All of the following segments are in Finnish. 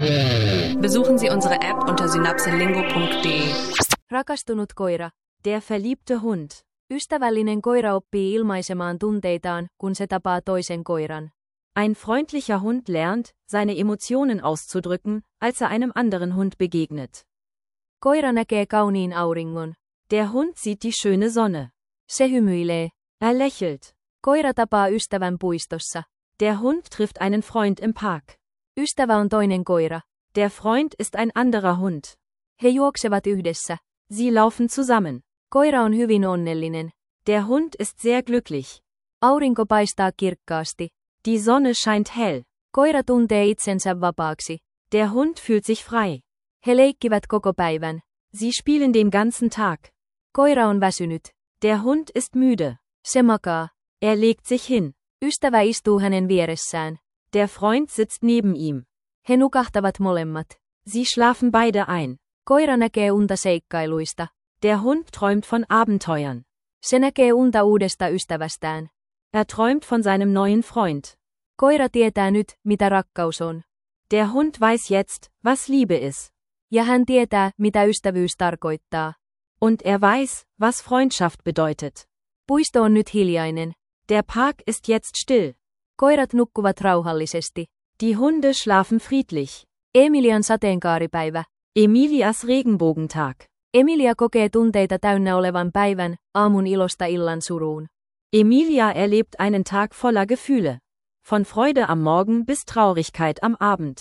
Besuchen Sie unsere App unter synapselingo.de. Rakastunut koira. Der verliebte Hund. Ystävällinen koira oppii ilmaisemaan tunteitaan, kun se tapaa toisen koiran. Ein freundlicher Hund lernt, seine Emotionen auszudrücken, als er einem anderen Hund begegnet. Koira näkee kauniin auringon. Der Hund sieht die schöne Sonne. Se hymyilee. Er lächelt. Koira tapaa ystävän puistossa. Der Hund trifft einen Freund im Park. Ystävä on toinen koira. Der Freund ist ein anderer Hund. He juoksevat yhdessä. Sie laufen zusammen. Koira on hyvin onnellinen. Der Hund ist sehr glücklich. Aurinko paistaa kirkkaasti. Die Sonne scheint hell. Koira tuntee itsensä vapaaksi. Der Hund fühlt sich frei. He leikkivät koko päivän. Sie spielen den ganzen Tag. Koira on väsynyt. Der Hund ist müde. Se makaa. Er legt sich hin. Ystävä istuu hänen vieressään. Der Freund sitzt neben ihm. He nukahtavat molemmat. Sie schlafen beide ein. Koira näkee unta seikkailuista. Der Hund träumt von Abenteuern. Se näkee unta uudesta ystävästään. Er träumt von seinem neuen Freund. Koira tietää nyt, mitä rakkaus on. Der Hund weiß jetzt, was Liebe ist. Ja hän tietää, mitä ystävyys tarkoittaa. Und er weiß, was Freundschaft bedeutet. Puisto on nyt hiljainen. Der Park ist jetzt still. Koirat nukkuvat rauhallisesti. Die Hunde schlafen friedlich. Emilian sateenkaaripäivä. Emilias Regenbogentag. Emilia kokee tunteita täynnä olevan päivän, aamun ilosta illan suruun. Emilia erlebt einen Tag voller Gefühle. Von Freude am Morgen bis Traurigkeit am Abend.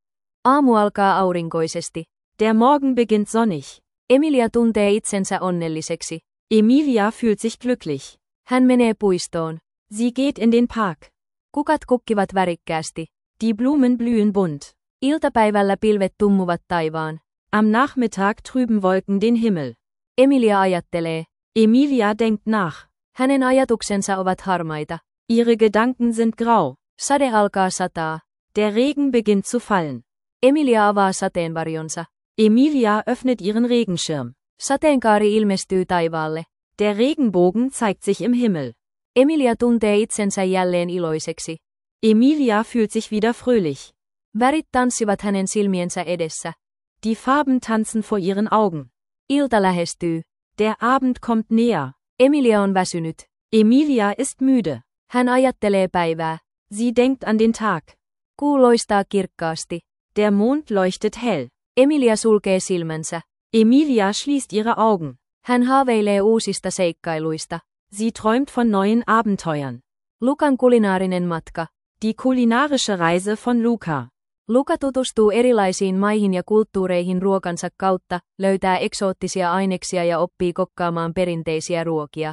Aamu alkaa aurinkoisesti. Der Morgen beginnt sonnig. Emilia tuntee itsensä onnelliseksi. Emilia fühlt sich glücklich. Hän menee puistoon. Sie geht in den Park. Kukat kukkivat värikkäästi. Die Blumen blühen bunt. Iltapäivällä pilvet tummuvat taivaan. Am Nachmittag trüben Wolken den Himmel. Emilia ajattelee. Emilia denkt nach. Hänen ajatuksensa ovat harmaita. Ihre Gedanken sind grau. Sade alkaa sataa. Der Regen beginnt zu fallen. Emilia avaa sateenvarjonsa. Emilia öffnet ihren Regenschirm. Sateenkaari ilmestyy taivaalle. Der Regenbogen zeigt sich im Himmel. Emilia tuntee itsensä jälleen iloiseksi. Emilia fühlt sich wieder fröhlich. Värit tanssivat hänen silmiensä edessä. Die Farben tanzen vor ihren Augen. Ilta lähestyy. Der Abend kommt näher. Emilia on väsynyt. Emilia ist müde. Hän ajattelee päivää. Sie denkt an den Tag. Kuu loistaa kirkkaasti. Der Mond leuchtet hell. Emilia sulkee silmänsä. Emilia schließt ihre Augen. Hän haaveilee uusista seikkailuista. Sie träumt von neuen Abenteuern. Lukan kulinaarinen matka. Die kulinarische Reise von Luca. Luka tutustuu erilaisiin maihin ja kulttuureihin ruokansa kautta, löytää eksoottisia aineksia ja oppii kokkaamaan perinteisiä ruokia.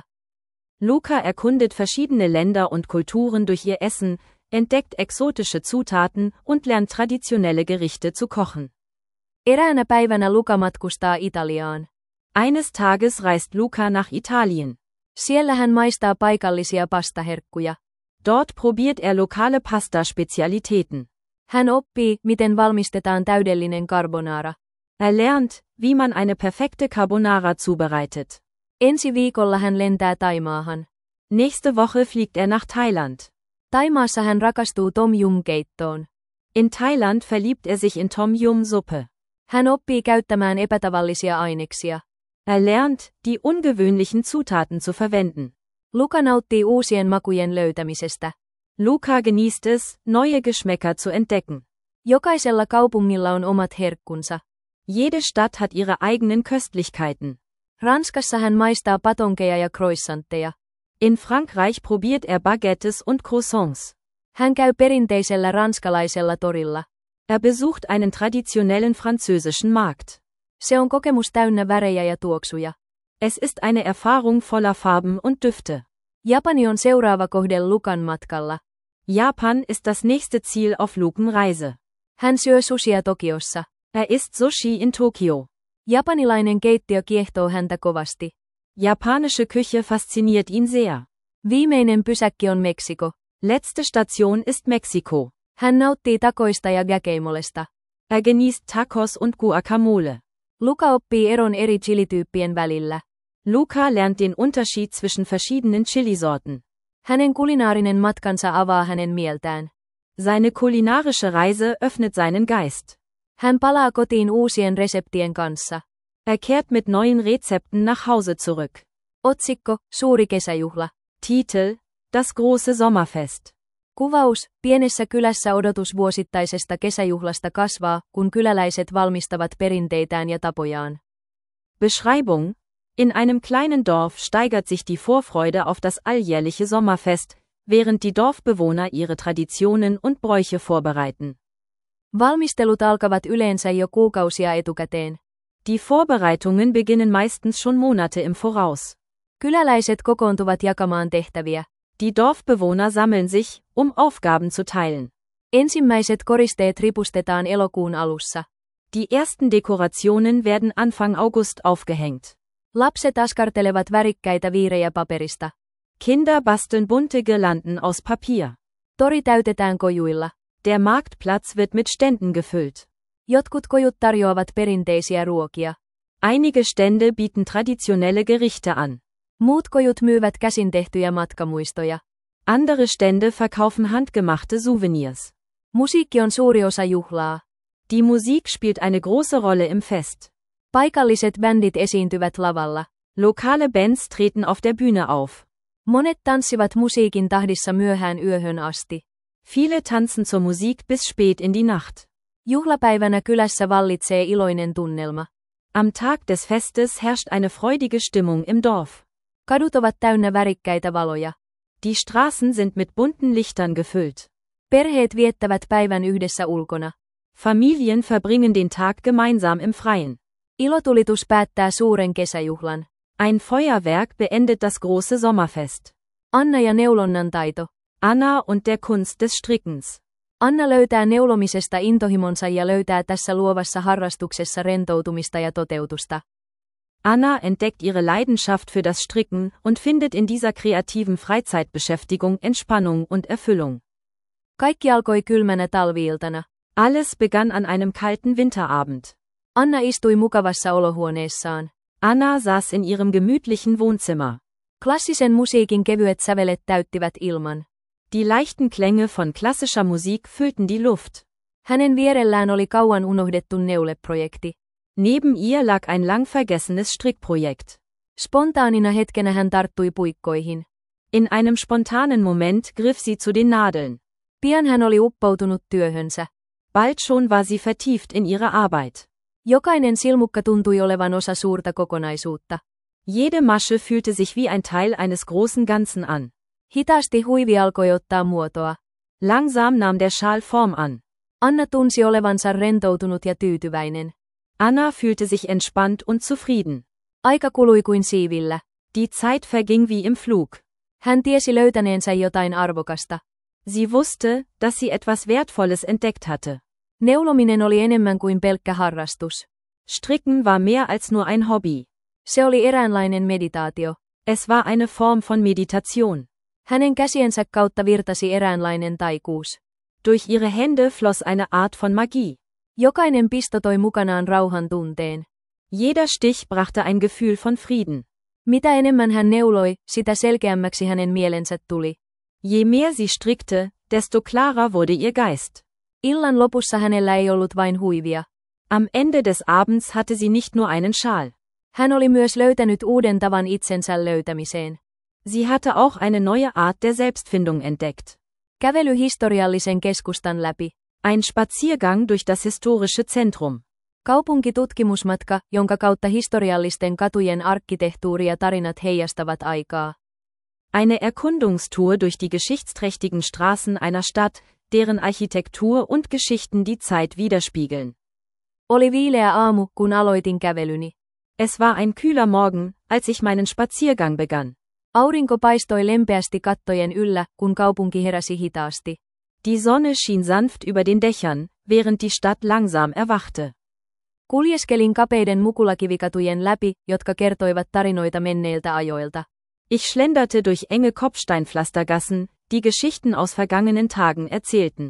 Luca erkundet verschiedene Länder und Kulturen durch ihr Essen, entdeckt exotische Zutaten und lernt traditionelle Gerichte zu kochen. Eräänä päivänä Luka matkustaa Italiaan. Eines Tages reist Luca nach Italien. Siellä hän maistaa paikallisia pastaherkkuja. Dort probiert er lokale Pasta-Spezialitäten. Hän oppii, miten valmistetaan täydellinen carbonara. Er lernt, wie man eine perfekte Carbonara zubereitet. Ensi viikolla hän lentää Taimaahan. Nächste Woche fliegt er nach Thailand. Taimaassa hän rakastuu Tom Yum-keittoon. In Thailand verliebt er sich in Tom Yum-Suppe. Hän oppii käyttämään epätavallisia aineksia. Er lernt, die ungewöhnlichen Zutaten zu verwenden. Luka nauttii uusien makujen löytämisestä. Luca genießt es, neue Geschmäcker zu entdecken. Jokaisella kaupungilla on omat herkkunsa. Jede Stadt hat ihre eigenen Köstlichkeiten. Ranskassa hän maistaa patonkeja ja croissantteja. In Frankreich probiert er Baguettes und Croissants. Hän käy perinteisellä ranskalaisella torilla. Er besucht einen traditionellen französischen Markt. Se on kokemus täynnä värejä ja tuoksuja. Es ist eine Erfahrung voller Farben und Düfte. Japani on seuraava kohde Lukan matkalla. Japan ist das nächste Ziel auf Lucan Reise. Hän syö sushia Tokiossa. Er isst Sushi in Tokio. Japanilainen keittiö kiehtoo häntä kovasti. Japanische Küche fasziniert ihn sehr. Viimeinen pysäkki on Meksiko. Letzte Station ist Mexiko. Hän nauttii takoista ja guacamolesta. Er genießt Tacos und Guacamole. Luka oppii eron eri chilityyppien välillä. Luca lernt den Unterschied zwischen verschiedenen Chilisorten. Hänen kulinaarinen matkansa avaa hänen mieltään. Seine kulinarische Reise öffnet seinen Geist. Hän palaa kotiin uusien reseptien kanssa. Er kehrt mit neuen Rezepten nach Hause zurück. Otsikko, suuri kesäjuhla. Titel: Das große Sommerfest. Kuvaus, pienessä kylässä odotus vuosittaisesta kesäjuhlasta kasvaa, kun kyläläiset valmistavat perinteitään ja tapojaan. Beschreibung: In einem kleinen Dorf steigert sich die Vorfreude auf das alljährliche Sommerfest, während die Dorfbewohner ihre Traditionen und Bräuche vorbereiten. Valmistelut alkavat yleensä jo kuukausia etukäteen. Die Vorbereitungen beginnen meistens schon Monate im Voraus. Kyläläiset kokoontuvat jakamaan tehtäviä. Die Dorfbewohner sammeln sich, um Aufgaben zu teilen. Ensimmäiset koristeet ripustetaan elokuun alussa. Die ersten Dekorationen werden Anfang August aufgehängt. Lapset askartelevat värikkäitä viirejä paperista. Kinder basteln bunte Girlanden aus Papier. Tori täytetään kojuilla. Der Marktplatz wird mit Ständen gefüllt. Jotkut kojut tarjoavat perinteisiä ruokia. Einige Stände bieten traditionelle Gerichte an. Muut kojut myyvät käsin tehtyjä matkamuistoja. Andere Stände verkaufen handgemachte Souvenirs. Musiikki on suuri osa juhlaa. Die Musik spielt eine große Rolle im Fest. Paikalliset bändit esiintyvät lavalla. Lokale Bands treten auf der Bühne auf. Monet tanssivat musiikin tahdissa myöhään yöhön asti. Viele tanzen zur Musik bis spät in die Nacht. Juhlapäivänä kylässä vallitsee iloinen tunnelma. Am Tag des Festes herrscht eine freudige Stimmung im Dorf. Kadut ovat täynnä värikkäitä valoja. Die Straßen sind mit bunten Lichtern gefüllt. Perheet viettävät päivän yhdessä ulkona. Familien verbringen den Tag gemeinsam im Freien. Ilotulitus päättää suuren kesäjuhlan. Ein Feuerwerk beendet das große Sommerfest. Anna ja neulonnan taito. Anna und der Kunst des Strickens. Anna löytää neulomisesta intohimonsa ja löytää tässä luovassa harrastuksessa rentoutumista ja toteutusta. Anna entdeckt ihre Leidenschaft für das Stricken und findet in dieser kreativen Freizeitbeschäftigung Entspannung und Erfüllung. Kaikki alkoi kylmänä talviiltana. Alles begann an einem kalten Winterabend. Anna istui mukavassa olohuoneessaan. Anna saß in ihrem gemütlichen Wohnzimmer. Klassisen musiikin kevyet sävelet täyttivät ilman. Die leichten Klänge von klassischer Musik füllten die Luft. Hänen vierellään oli kauan unohdettu neuleprojekti. Neben ihr lag ein lang vergessenes Strickprojekt. Spontaanina hetkenä hän tarttui puikkoihin. In einem spontanen Moment griff sie zu den Nadeln. Pian hän oli uppoutunut työhönsä. Bald schon war sie vertieft in ihre Arbeit. Jokainen silmukka tuntui olevan osa suurta kokonaisuutta. Jede Masche fühlte sich wie ein Teil eines großen Ganzen an. Hitaasti huivi alkoi ottaa muotoa. Langsam nahm der Schal Form an. Anna tunsi olevansa rentoutunut ja tyytyväinen. Anna fühlte sich entspannt und zufrieden. Aika kului kuin siivillä. Die Zeit verging wie im Flug. Hän tiesi löytäneensä jotain arvokasta. Sie wusste, dass sie etwas Wertvolles entdeckt hatte. Neulominen oli enemmän kuin pelkkä harrastus. Stricken war mehr als nur ein Hobby. Se oli eräänlainen meditaatio. Es war eine Form von Meditation. Hänen käsiensä kautta virtasi eräänlainen taikuus. Durch ihre Hände floss eine Art von Magie. Jokainen pisto toi mukanaan rauhan tunteen. Jeder Stich brachte ein Gefühl von Frieden. Mitä enemmän hän neuloi, sitä selkeämmäksi hänen mielensä tuli. Je mehr sie strickte, desto klarer wurde ihr Geist. Illan lopussa hänellä ei ollut vain huivia. Am Ende des Abends hatte sie nicht nur einen Schal. Hän oli myös löytänyt uuden tavan itsensä löytämiseen. Sie hatte auch eine neue Art der Selbstfindung entdeckt. Kävely historiallisen keskustan läpi. Ein Spaziergang durch das historische Zentrum. Kaupunkitutkimusmatka, jonka kautta historiallisten katujen arkkitehtuuri ja tarinat heijastavat aikaa. Eine Erkundungstour durch die geschichtsträchtigen Straßen einer Stadt, deren Architektur und Geschichten die Zeit widerspiegeln. Oli viileä aamu, kun aloitin kävelyni. Es war ein kühler Morgen, als ich meinen Spaziergang begann. Aurinko paistoi lempeästi kattojen yllä, kun kaupunki heräsi hitaasti. Die Sonne schien sanft über den Dächern, während die Stadt langsam erwachte. Kuljeskelin kapeiden mukulakivikatujen läpi, jotka kertoivat tarinoita menneiltä ajoilta. Ich schlenderte durch enge Kopfsteinpflastergassen, die Geschichten aus vergangenen Tagen erzählten.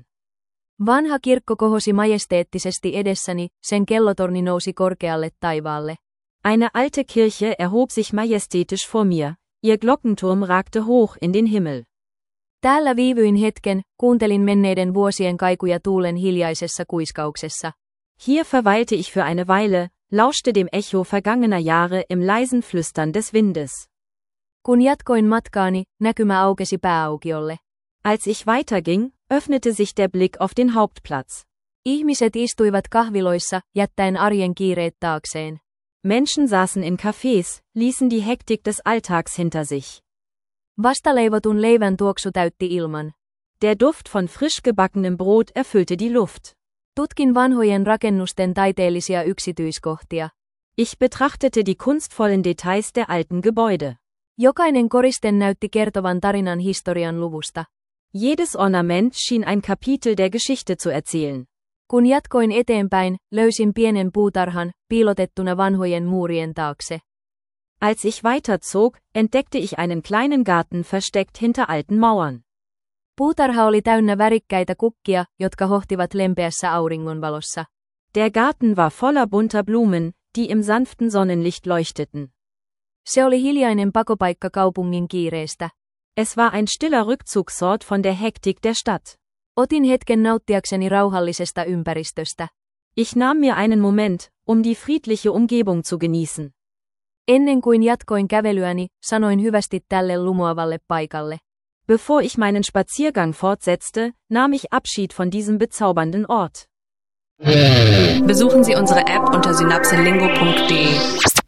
Vanha kirkko kohosi majesteettisesti edessäni, sen kellotorni nousi korkealle taivaalle. Eine alte Kirche erhob sich majestätisch vor mir, ihr Glockenturm ragte hoch in den Himmel. Täällä viivyin hetken, kuuntelin menneiden vuosien kaikuja tuulen hiljaisessa kuiskauksessa. Hier verweilte ich für eine Weile, lauschte dem Echo vergangener Jahre im leisen Flüstern des Windes. Kun jatkoin matkaani, näkymä aukesi pääaukiolle. Als ich weiterging, öffnete sich der Blick auf den Hauptplatz. Ihmiset istuivat kahviloissa, jättäen arjen kiireet taakseen. Menschen saßen in Cafés, ließen die Hektik des Alltags hinter sich. Vastaleivotun leivän tuoksu täytti ilman. Der Duft von frisch gebackenem Brot erfüllte die Luft. Tutkin vanhojen rakennusten taiteellisia yksityiskohtia. Ich betrachtete die kunstvollen Details der alten Gebäude. Jokainen koristen näytti kertovan tarinan historian luvusta. Jedes Ornament schien ein Kapitel der Geschichte zu erzählen. Kun jatkoin eteenpäin, löysin pienen puutarhan, piilotettuna vanhojen muurien taakse. Als ich weiterzog, entdeckte ich einen kleinen Garten versteckt hinter alten Mauern. Puutarha oli täynnä värikkäitä kukkia, jotka hohtivat lempeässä auringonvalossa. Der Garten war voller bunter Blumen, die im sanften Sonnenlicht leuchteten. Se oli hiljainen pakopaikka kaupungin kiireestä. Es war ein stiller Rückzugsort von der Hektik der Stadt. Otin hetken nauttiakseni rauhallisesta ympäristöstä. Ich nahm mir einen Moment, um die friedliche Umgebung zu genießen. Ennen kuin jatkoin kävelyäni, sanoin hyvästi tälle lumoavalle paikalle. Bevor ich meinen Spaziergang fortsetzte, nahm ich Abschied von diesem bezaubernden Ort. Besuchen Sie unsere App unter synapselingo.de.